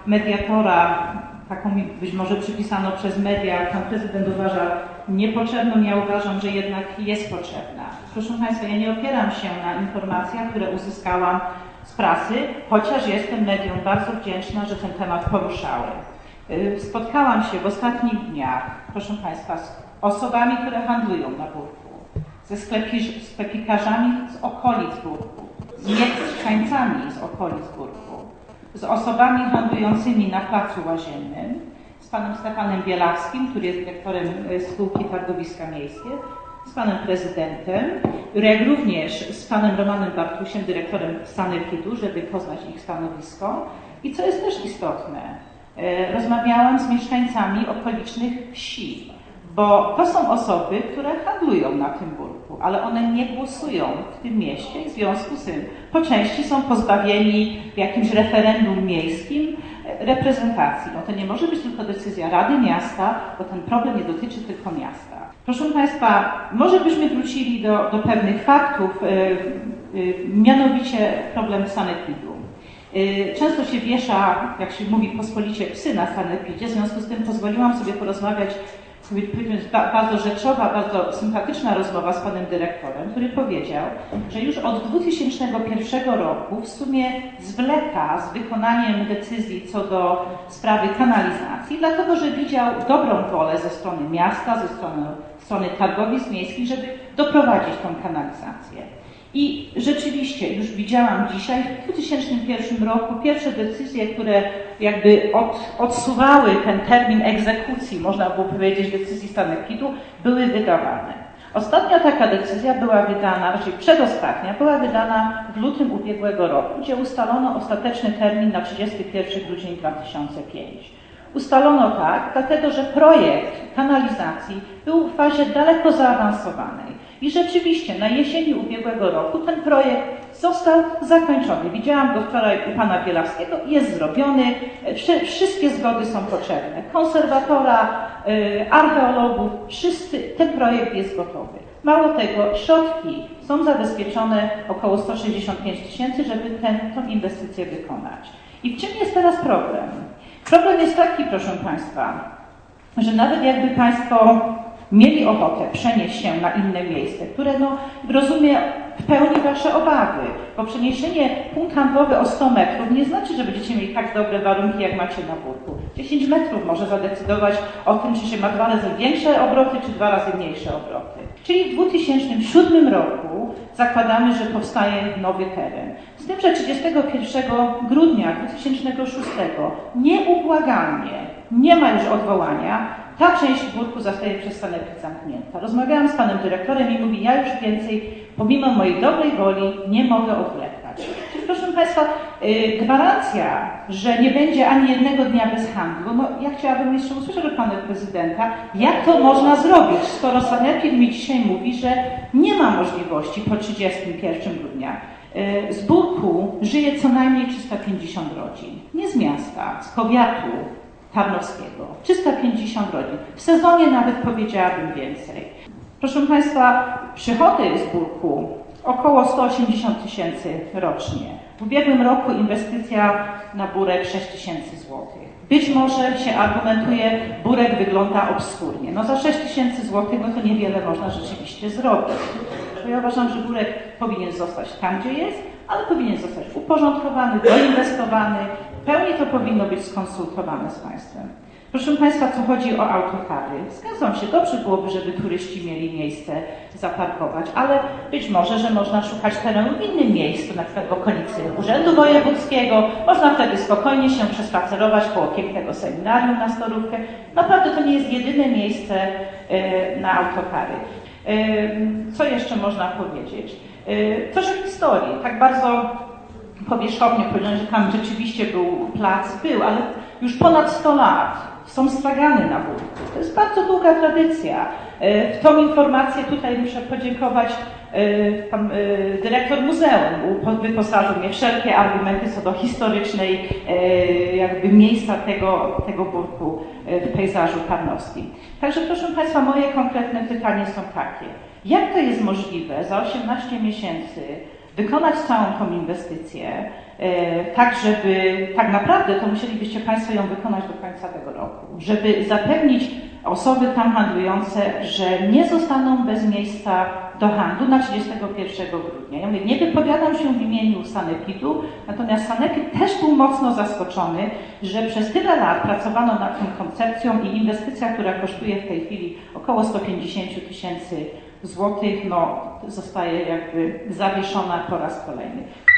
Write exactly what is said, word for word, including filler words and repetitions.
mediatora, taką być może przypisano przez media, pan prezydent uważa niepotrzebną, ja uważam, że jednak jest potrzebna. Proszę Państwa, ja nie opieram się na informacjach, które uzyskałam z prasy, chociaż jestem mediom bardzo wdzięczna, że ten temat poruszały. Spotkałam się w ostatnich dniach, proszę Państwa, z osobami, które handlują na Burku, ze sklepikarzami z okolic Burku, z mieszkańcami z okolic Burku, z osobami handlującymi na Placu Łaziennym, z panem Stefanem Bielawskim, który jest dyrektorem spółki Targowiska Miejskie, z panem prezydentem, jak również z panem Romanem Bartusiem, dyrektorem Sanepidu, żeby poznać ich stanowisko. I co jest też istotne, rozmawiałam z mieszkańcami okolicznych wsi, bo to są osoby, które handlują na tym Burku, ale one nie głosują w tym mieście i w związku z tym po części są pozbawieni w jakimś referendum miejskim reprezentacji. No to nie może być tylko decyzja Rady Miasta, bo ten problem nie dotyczy tylko miasta. Proszę Państwa, może byśmy wrócili do, do pewnych faktów, yy, yy, mianowicie problem sanepidu. Yy, często się wiesza, jak się mówi pospolicie, psy na sanepidzie, w związku z tym pozwoliłam sobie porozmawiać, bardzo rzeczowa, bardzo sympatyczna rozmowa z panem dyrektorem, który powiedział, że już od dwa tysiące pierwszego roku w sumie zwleka z wykonaniem decyzji co do sprawy kanalizacji, dlatego że widział dobrą wolę ze strony miasta, ze strony, strony targowisk miejskich, żeby doprowadzić tą kanalizację. I rzeczywiście już widziałam dzisiaj, w dwa tysiące pierwszym roku pierwsze decyzje, które jakby od, odsuwały ten termin egzekucji, można było powiedzieć, decyzji sanepidu, były wydawane. Ostatnia taka decyzja była wydana, raczej przedostatnia, była wydana w lutym ubiegłego roku, gdzie ustalono ostateczny termin na trzydziesty pierwszy grudnia dwa tysiące piątego. Ustalono tak, dlatego że projekt kanalizacji był w fazie daleko zaawansowanej. I rzeczywiście na jesieni ubiegłego roku ten projekt został zakończony. Widziałam go wczoraj u pana Bielawskiego, jest zrobiony, wszystkie zgody są potrzebne. Konserwatora, archeologów, wszyscy, ten projekt jest gotowy. Mało tego, środki są zabezpieczone około sto sześćdziesiąt pięć tysięcy, żeby tę inwestycję wykonać. I w czym jest teraz problem? Problem jest taki, proszę Państwa, że nawet jakby Państwo mieli ochotę przenieść się na inne miejsce, które no, rozumie w pełni Wasze obawy, bo przeniesienie punkt handlowy o sto metrów nie znaczy, że będziecie mieli tak dobre warunki, jak macie na Burku. dziesięć metrów może zadecydować o tym, czy się ma dwa razy większe obroty, czy dwa razy mniejsze obroty. Czyli w dwa tysiące siódmym roku zakładamy, że powstaje nowy teren. Z tym, że trzydziestego pierwszego grudnia dwa tysiące szóstego nieubłagalnie, nie ma już odwołania, ta część Burku zostaje przez sanepid zamknięta. Rozmawiałam z panem dyrektorem i mówi, ja już więcej, pomimo mojej dobrej woli, nie mogę odwlekać. Czyli proszę Państwa, yy, gwarancja, że nie będzie ani jednego dnia bez handlu, no ja chciałabym jeszcze usłyszeć od pana prezydenta, jak to można zrobić, skoro sanepid mi dzisiaj mówi, że nie ma możliwości po trzydziestego pierwszego grudnia. Yy, z Burku żyje co najmniej trzysta pięćdziesiąt rodzin. Nie z miasta, z powiatu tarnowskiego. trzysta pięćdziesiąt rodzin. W sezonie nawet powiedziałabym więcej. Proszę Państwa, przychody z Burku około sto osiemdziesiąt tysięcy rocznie. W ubiegłym roku inwestycja na Burek sześć tysięcy złotych. Być może się argumentuje, Burek wygląda obskurnie. No za sześć tysięcy złotych no to niewiele można rzeczywiście zrobić. Bo ja uważam, że Burek powinien zostać tam, gdzie jest, ale powinien zostać uporządkowany, doinwestowany. W pełni to powinno być skonsultowane z Państwem. Proszę Państwa, co chodzi o autokary. Zgadzam się, dobrze byłoby, żeby turyści mieli miejsce zaparkować, ale być może, że można szukać terenu w innym miejscu, na przykład w okolicy Urzędu Wojewódzkiego. Można wtedy spokojnie się przespacerować koło pięknego seminarium na Storówkę. Naprawdę to nie jest jedyne miejsce na autokary. Co jeszcze można powiedzieć? Coś o historii. Tak bardzo powierzchownie powiedziałem, że tam rzeczywiście był plac, był, ale już ponad sto lat są stragany na Burku. To jest bardzo długa tradycja. W tą informację tutaj muszę podziękować. Pan dyrektor muzeum wyposażył mnie w wszelkie argumenty co do historycznej jakby miejsca tego, tego Burku w pejzażu tarnowskim. Także proszę Państwa, moje konkretne pytanie są takie. Jak to jest możliwe za osiemnaście miesięcy wykonać całą tą inwestycję, tak żeby tak naprawdę to musielibyście Państwo ją wykonać do końca tego roku, żeby zapewnić osoby tam handlujące, że nie zostaną bez miejsca do handlu na trzydziestego pierwszego grudnia. Ja mówię, nie wypowiadam się w imieniu sanepidu, natomiast sanepid też był mocno zaskoczony, że przez tyle lat pracowano nad tą koncepcją i inwestycja, która kosztuje w tej chwili około sto pięćdziesiąt tysięcy złotych, no, zostaje jakby zawieszona po raz kolejny.